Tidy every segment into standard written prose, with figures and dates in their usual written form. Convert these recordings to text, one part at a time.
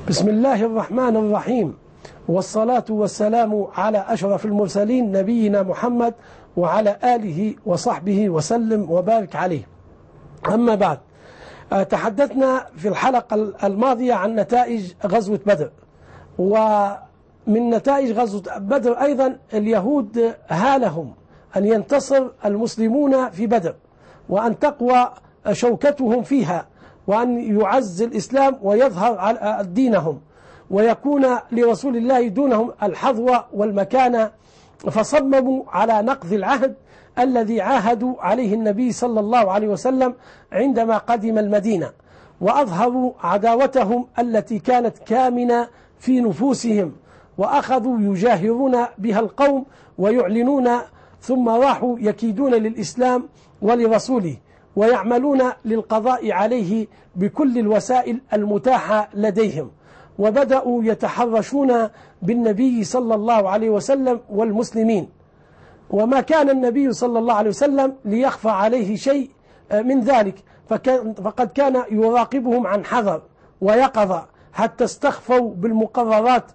بسم الله الرحمن الرحيم، والصلاة والسلام على أشرف المرسلين نبينا محمد وعلى آله وصحبه وسلم وبارك عليه. أما بعد، تحدثنا في الحلقة الماضية عن نتائج غزوة بدر، ومن نتائج غزوة بدر أيضا اليهود هالهم أن ينتصر المسلمون في بدر، وأن تقوى شوكتهم فيها، وأن يعز الإسلام ويظهر دينهم، ويكون لرسول الله دونهم الحظوة والمكانة. فصمموا على نقض العهد الذي عاهدوا عليه النبي صلى الله عليه وسلم عندما قدم المدينة، وأظهروا عداوتهم التي كانت كامنة في نفوسهم، وأخذوا يجاهرون بها القوم ويعلنون، ثم راحوا يكيدون للإسلام ولرسوله ويعملون للقضاء عليه بكل الوسائل المتاحة لديهم، وبدأوا يتحرشون بالنبي صلى الله عليه وسلم والمسلمين. وما كان النبي صلى الله عليه وسلم ليخفى عليه شيء من ذلك، فقد كان يراقبهم عن حذر ويقظة حتى استخفوا بالمقررات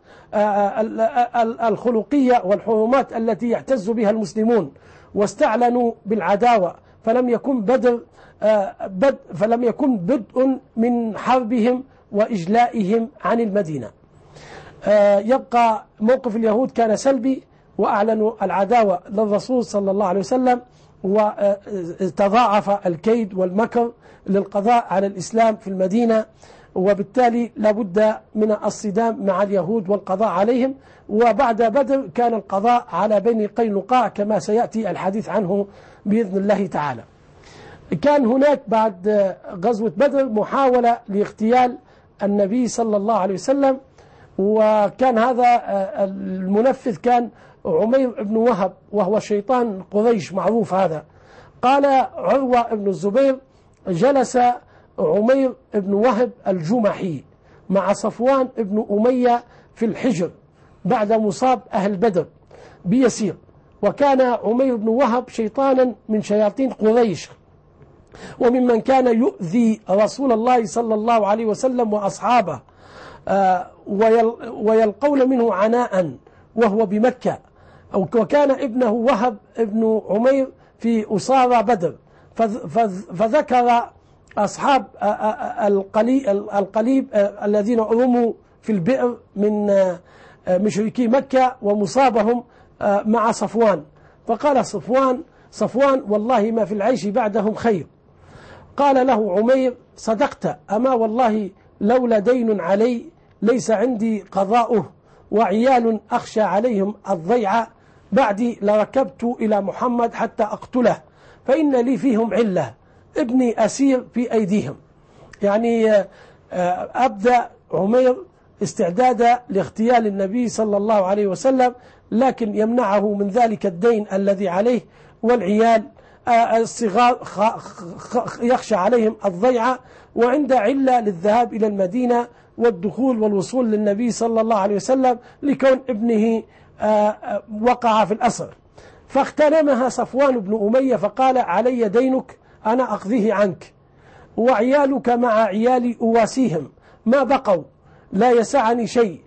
الخلقية والحرمات التي يعتز بها المسلمون، واستعلنوا بالعداوة. فلم يكن بدء من حربهم وإجلائهم عن المدينة. يبقى موقف اليهود كان سلبي، وأعلنوا العداوة للرسول صلى الله عليه وسلم، وتضاعف الكيد والمكر للقضاء على الإسلام في المدينة، وبالتالي لابد من الصدام مع اليهود والقضاء عليهم. وبعد بدر كان القضاء على بني قينقاع كما سيأتي الحديث عنه بإذن الله تعالى. كان هناك بعد غزوة بدر محاولة لاغتيال النبي صلى الله عليه وسلم، وكان هذا المنفذ كان عمير بن وهب، وهو شيطان قريش معروف هذا. قال عروة بن الزبير: جلس عمير بن وهب الجمحي مع صفوان بن أمية في الحجر بعد مصاب أهل بدر بيسير، وكان عمير بن وهب شيطانا من شياطين قريش، وممن كان يؤذي رسول الله صلى الله عليه وسلم وأصحابه، ويلقون منه عناء وهو بمكة. وكان ابنه وهب ابن عمير في أسارى بدر، فذكر أصحاب القليب الذين رموا في البئر من مشركي مكة ومصابهم مع صفوان. فقال صفوان: والله ما في العيش بعدهم خير. قال له عمير: صدقت، أما والله لولا دين علي ليس عندي قضاؤه، وعيال أخشى عليهم الضيعة بعدي لركبت إلى محمد حتى أقتله، فإن لي فيهم علة، ابني أسير في أيديهم. يعني أبدأ عمير استعدادا لاغتيال النبي صلى الله عليه وسلم، لكن يمنعه من ذلك الدين الذي عليه، والعيال الصغار يخشى عليهم الضيعة، وعند علة للذهاب إلى المدينة والدخول والوصول للنبي صلى الله عليه وسلم لكون ابنه وقع في الأسر. فاغتنمها صفوان بن أمية فقال: علي دينك أنا أقضيه عنك، وعيالك مع عيالي أواسيهم، ما بقوا لا يسعني شيء،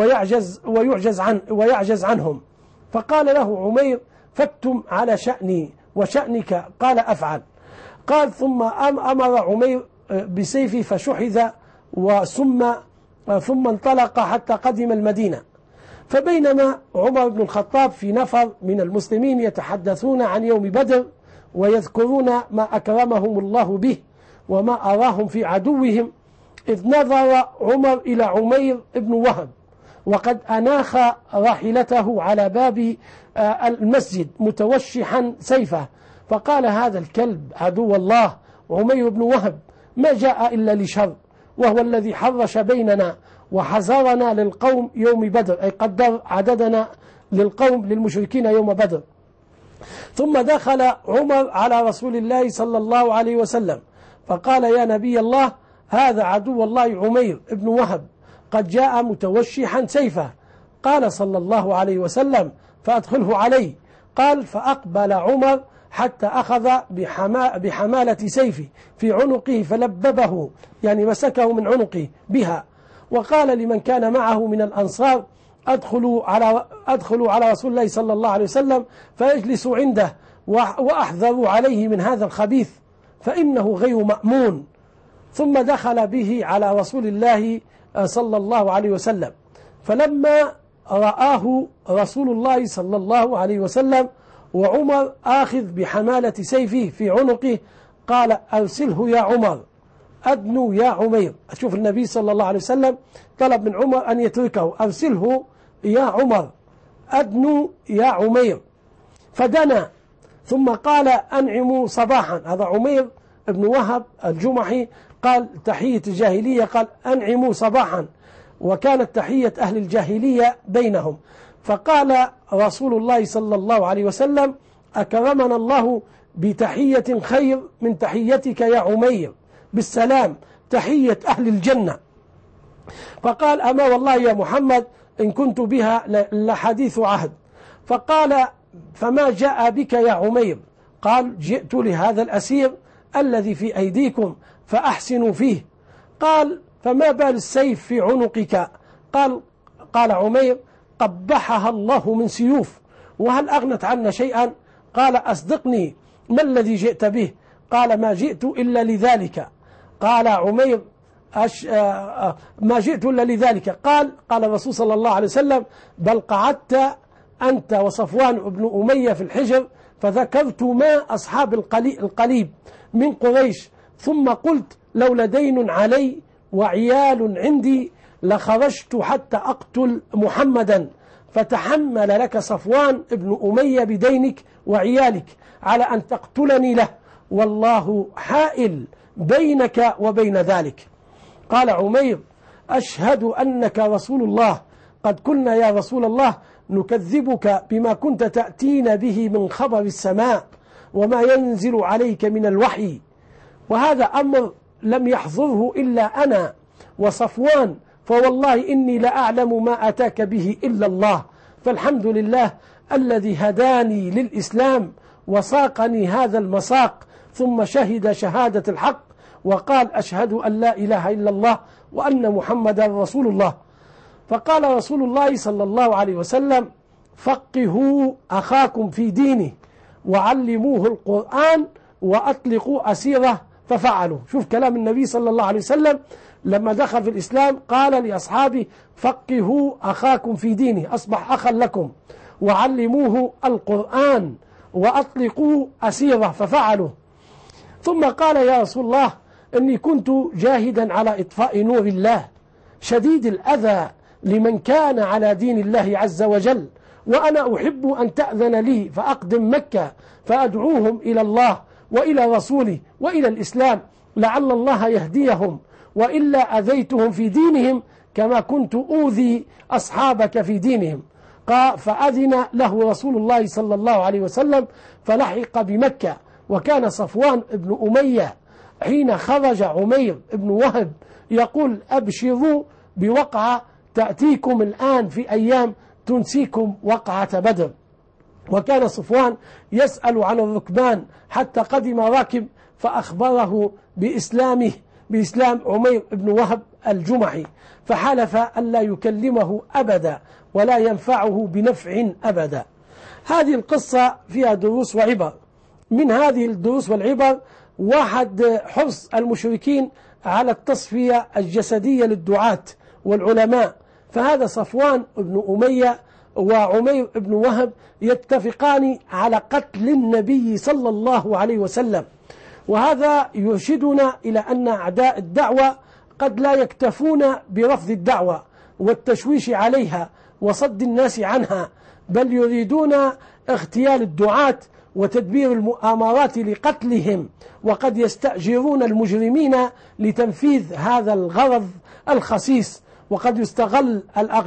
ويعجز عنهم. فقال له عمير: فاكتم على شأني وشأنك. قال: أفعل. قال: ثم أمر عمير بسيفه فشحذ وسم، ثم انطلق حتى قدم المدينة. فبينما عمر بن الخطاب في نفر من المسلمين يتحدثون عن يوم بدر ويذكرون ما أكرمهم الله به وما أراهم في عدوهم، إذ نظر عمر إلى عمير بن وهب وقد أناخ راحلته على باب المسجد متوشحا سيفه، فقال: هذا الكلب عدو الله عمير بن وهب ما جاء إلا لشر، وهو الذي حرش بيننا وحذرنا للقوم يوم بدر، أي قدر عددنا للمشركين يوم بدر. ثم دخل عمر على رسول الله صلى الله عليه وسلم فقال: يا نبي الله، هذا عدو الله عمير بن وهب قد جاء متوشحا سيفه. قال صلى الله عليه وسلم: فأدخله علي. قال: فأقبل عمر حتى أخذ بحمالة سيفه في عنقه فلببه، يعني مسكه من عنقه بها، وقال لمن كان معه من الأنصار أدخلوا على رسول الله صلى الله عليه وسلم فيجلسوا عنده وأحذروا عليه من هذا الخبيث فإنه غير مأمون. ثم دخل به على رسول الله صلى الله عليه وسلم، فلما رآه رسول الله صلى الله عليه وسلم وعمر آخذ بحمالة سيفه في عنقه قال: أرسله يا عمر، أدنو يا عمير. أشوف النبي صلى الله عليه وسلم طلب من عمر أن يتركه، أرسله يا عمر، أدنو يا عمير. فدنا ثم قال: أنعموا صباحا. هذا عمير بن وهب الجمحي قال تحية الجاهلية، قال: أنعموا صباحا، وكانت تحية أهل الجاهلية بينهم. فقال رسول الله صلى الله عليه وسلم: أكرمنا الله بتحية خير من تحيتك يا عمير، بالسلام، تحية أهل الجنة. فقال: أما والله يا محمد إن كنت بها لحديث عهد. فقال: فما جاء بك يا عمير؟ قال: جئت لهذا الأسير الذي في أيديكم فأحسنوا فيه. قال: فما بال السيف في عنقك؟ قال عمير: قبحها الله من سيوف، وهل أغنت عنا شيئا؟ قال: أصدقني، ما الذي جئت به؟ قال: ما جئت إلا لذلك. قال عمير: ما جئت إلا لذلك. قال الرسول صلى الله عليه وسلم: بل قعدت أنت وصفوان بن أمية في الحجر فذكرت ما أصحاب القليب من قريش، ثم قلت: لو لدين علي وعيال عندي لخرجت حتى أقتل محمدا، فتحمل لك صفوان بن أمية بدينك وعيالك على أن تقتلني له، والله حائل بينك وبين ذلك. قال عمير: أشهد أنك رسول الله، قد كنا يا رسول الله نكذبك بما كنت تأتينا به من خبر السماء وما ينزل عليك من الوحي، وهذا أمر لم يحضره إلا أنا وصفوان، فوالله إني لأعلم ما أتاك به إلا الله، فالحمد لله الذي هداني للإسلام وساقني هذا المساق. ثم شهد شهادة الحق وقال: أشهد أن لا إله إلا الله وأن محمدا رسول الله. فقال رسول الله صلى الله عليه وسلم: فقهوا أخاكم في دينه وعلموه القرآن وأطلقوا أسيره، ففعلوا. شوف كلام النبي صلى الله عليه وسلم لما دخل في الإسلام قال لأصحابه: فقهوا أخاكم في دينه، أصبح أخا لكم، وعلموه القرآن وأطلقوا أسيره، ففعلوا. ثم قال: يا رسول الله إني كنت جاهدا على إطفاء نور الله شديد الأذى لمن كان على دين الله عز وجل، وأنا أحب أن تأذن لي فأقدم مكة فأدعوهم إلى الله وإلى رسوله وإلى الإسلام، لعل الله يهديهم، وإلا أذيتهم في دينهم كما كنت أوذي أصحابك في دينهم. فأذن له رسول الله صلى الله عليه وسلم فلحق بمكة. وكان صفوان بن أمية حين خرج عمير بن وهب يقول: أبشروا بوقعة تأتيكم الآن في أيام تنسيكم وقعة بدر. وكان صفوان يسأل عن الركبان حتى قدم راكب فأخبره بإسلام عمير بن وهب الجمحي، فحلف أن لا يكلمه أبدا ولا ينفعه بنفع أبدا. هذه القصة فيها دروس وعبر. من هذه الدروس والعبر: واحد، حرص المشركين على التصفية الجسدية للدعاة والعلماء، فهذا صفوان بن أمية وعمير بن وهب يتفقان على قتل النبي صلى الله عليه وسلم، وهذا يرشدنا إلى أن أعداء الدعوة قد لا يكتفون برفض الدعوة والتشويش عليها وصد الناس عنها، بل يريدون اغتيال الدعاة وتدبير المؤامرات لقتلهم، وقد يستأجرون المجرمين لتنفيذ هذا الغرض الخسيس. وقد يستغل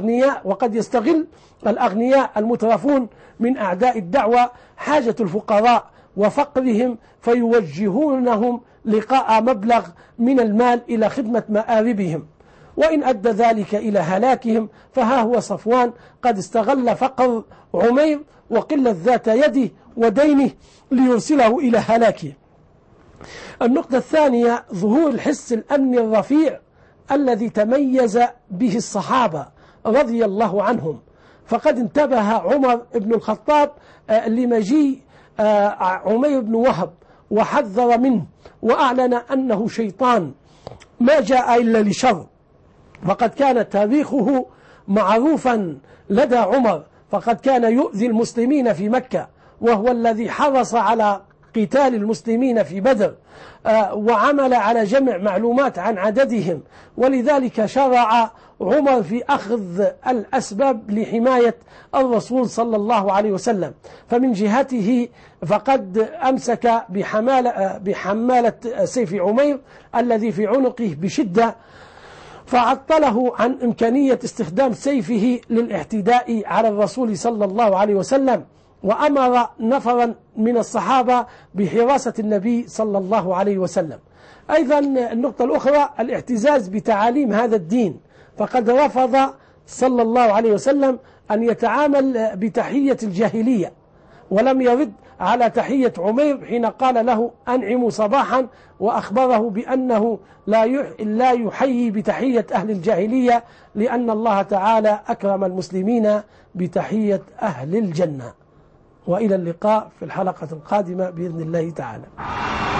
الأغنياء المترفون من أعداء الدعوة حاجة الفقراء وفقرهم، فيوجهونهم لقاء مبلغ من المال إلى خدمة مآربهم، وإن أدى ذلك إلى هلاكهم فها هو صفوان قد استغل فقر عمير وقلة ذات يده ودينه ليرسله إلى هلاكه. النقطة الثانية: ظهور الحس الأمني الرفيع الذي تميز به الصحابة رضي الله عنهم. فقد انتبه عمر بن الخطاب لمجيء عمير بن وهب وحذر منه وأعلن أنه شيطان ما جاء إلا لشر. فقد كان تاريخه معروفا لدى عمر، فقد كان يؤذي المسلمين في مكة، وهو الذي حرص على قتال المسلمين في بدر، وعمل على جمع معلومات عن عددهم. ولذلك شرع عمر في أخذ الأسباب لحماية الرسول صلى الله عليه وسلم. فمن جهته فقد أمسك بحمالة سيف عمير الذي في عنقه بشدة، فعطله عن إمكانية استخدام سيفه للاعتداء على الرسول صلى الله عليه وسلم، وأمر نفرا من الصحابة بحراسة النبي صلى الله عليه وسلم. أيضا النقطة الأخرى الاعتزاز بتعاليم هذا الدين، فقد رفض صلى الله عليه وسلم أن يتعامل بتحية الجاهلية، ولم يرد على تحية عمير حين قال له أنعموا صباحا، وأخبره بأنه لا يحيي بتحية أهل الجاهلية، لأن الله تعالى أكرم المسلمين بتحية أهل الجنة. وإلى اللقاء في الحلقة القادمة بإذن الله تعالى.